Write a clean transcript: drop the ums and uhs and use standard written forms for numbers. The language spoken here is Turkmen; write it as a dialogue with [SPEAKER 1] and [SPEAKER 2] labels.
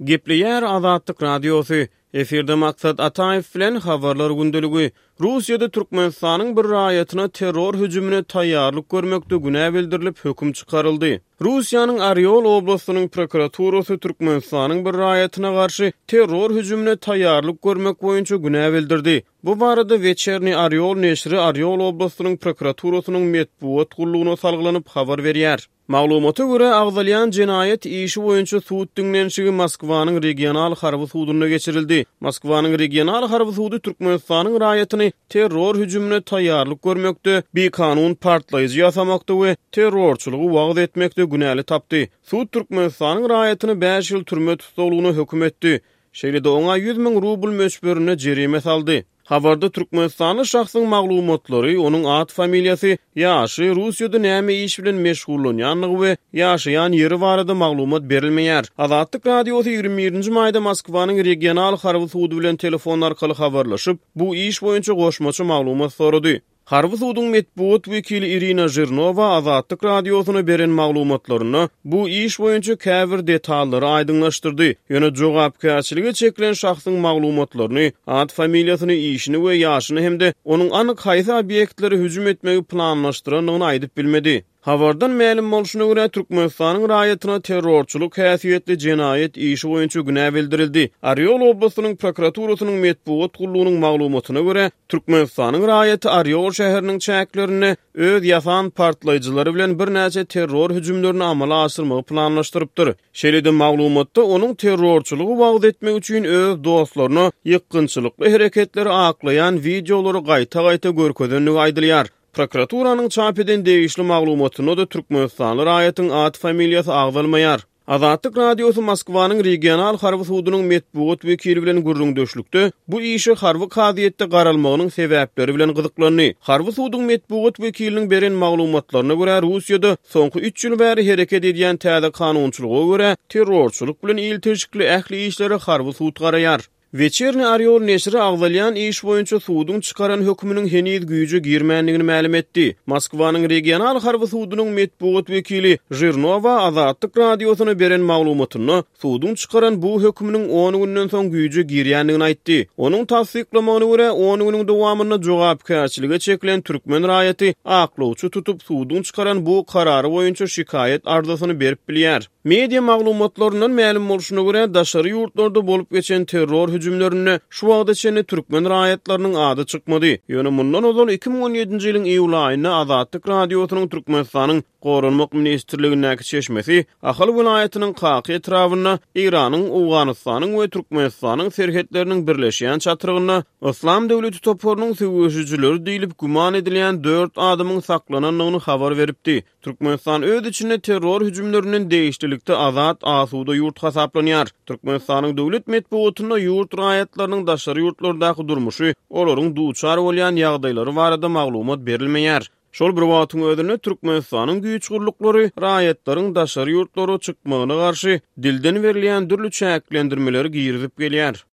[SPEAKER 1] Gepleýär Azatlyk Radiosu. Eferde maksat Ataev bilen habarlar gündöligi. Russiýada Türkmenistanyň bir raýatyna terror hüjümine taýýarlyk görmekde günä bildirilip höküm çykaryldy. Russiýanyň Oryol oblastynyň prokuraturasy Türkmenistanyň bir raýatyna garşy terror hüjümine taýýarlyk görmek boýunça günä bildirdi. Bu barada Вечерний Oryol neşri Oryol oblastynyň prokuraturasynyň medpuat gullugyna salgylanyp habar berýär. Maglumata göre agzalyan jinayet işi boýunça suud dinlenşigi Moskwanyň regional harby suduna geçirildi. Moskwanyň regional harby sudu Türkmenistanyň raýatyny terror hüjümine taýýarlyk görmekde, bir kanun partlaýjy ýasamakda we terrorçylygy wagt etmekde günäli tapdy. Suud Türkmenistanyň raýatyny 5 ýyl türme tutulgyna höküm etdi. Şeýle-de oňa 100.000 rubl möçberine jerime saldy. Habarda Türkmenistanly şahsyň maglumatlary, onuň ad familiýasy, ýaşy, Russiýada näme iş bilen meşgullanýanlygy we ýaşaýan ýeri barada maglumat berilmeýär. Azatlyk Radiosy 21-nji maýda Moskwanyň regional harby sudy bilen telefon arkaly habarlaşyp, bu iş boýunça goşmaçy maglumat sorady. Harby sudyň medpuat wekili Irina Zhirnova Azatlyk Radiosyna beren maglumatlaryny bu iş boýunça käbir detallary aýdyňlaşdyrdy. Ýöne jogapkärçiligi çekilen şahsyň maglumatlaryny, ad familiýasyny, işini we ýaşyny hemde onuň anyk haýsy obýektlere hüjüm etmegi planlaşdyranlygyny aýdyp bilmedi. Habardan ma'lum bolşuna görä Türkmenistanyň raýatyna terrorçylyk häsiýetli jinayet işi boýunça günä bildirildi. Oryol oblastynyň prokuraturasynyň medpuat gullugynyň maglumatyna görä Türkmenistanyň raýaty Oryol şäheriniň çäklerini öz ýasan partlaýjylary bilen bir näçe terror hüjümlerini amala asyrmagy planlaşdyrypdyr. Şeýle-de maglumatda onuň terrorçylygy wagt etmek üçin öz dostlaryny ýykgynçylykly hereketleri aklayan videolary gaýta-gaýta görkezdenligi aýdylýar. Prokuraturaның çap eden degişli maglumatyna da Türkmenistanly raýatyň ad familiýasy agdalmaýar. Azatlyk Radiosu Moskwanyň regional harby sudunyň medpuat wekili bilen gürrüňdeşlikde bu işi harby kaziýetde garalmagynyň sebäpleri bilen gyzyklandy. Harby sudunyň medpuat wekiliniň beren maglumatlaryna görä Russiýada soňky 3 ýyl bäri hereket edýän täze kanunçylyga görä terrorçylyk bilen iltişikli ähli işleri harby sud garaýar. Вечерний Oryol neşri agzalyan iş boýunça suduň çykaran hökmüniň heniz güýje girmänligini ma'lum etdi. Moskwanyň regional harby sudunyň medpuat wekili Zhirnova Azatlyk Radiosyna beren maglumatyny suduň çykaran bu hökmüniň 10 günden soň güýje girýänligini aýtdy. Onuň tasdiklamagyna görä 10 güniň dowamyna jogapkärçiligi çekilen türkmen raýaty aklawçy tutup suduň çykaran bu karary boýunça şikayet arzusyny berip bilýär. Media maglumatlarynyň ma'lum bolşuna görä daşary ýurtlarda bolup geçen terror hüjümlerini şu wagda çenli türkmen raýatlarynyň ady çykmady. Ýöne mundan ozal 2017-nji ýylyň iýul aýynda Azatlyk Radiosynyň Türkmenistanyň Gorunmak Ministrligindäki çeşmesi Ahal vilayatynyň Qaky etrawyna Iranyň, Awganystanyň we Türkmenistanyň serhetleriniň birleşýän çatyrygyna Islam döwleti toporunyň söwüşçileri diýilip guman edilýän 4 adamyň saklananlygyny habar beripdi. Türkmenistan öz içinde terror hüjümleriniň değişlilikde azat asuda yurt hasaplanýar. Türkmenistanyň döwlet medpuatyna yurt raýatlarynyň daşary ýurtlardaky durmuşy, olaryň duçar bolýan ýagdaýlary barada maglumat berilmeýär. Şol bir wagtyň özünde Türkmenistanyň güýç gurluklary raýatlaryň daşary ýurtlary çykmagyna garşy dilden berilýän dürli çäklendirmeleri giýirip gelýär.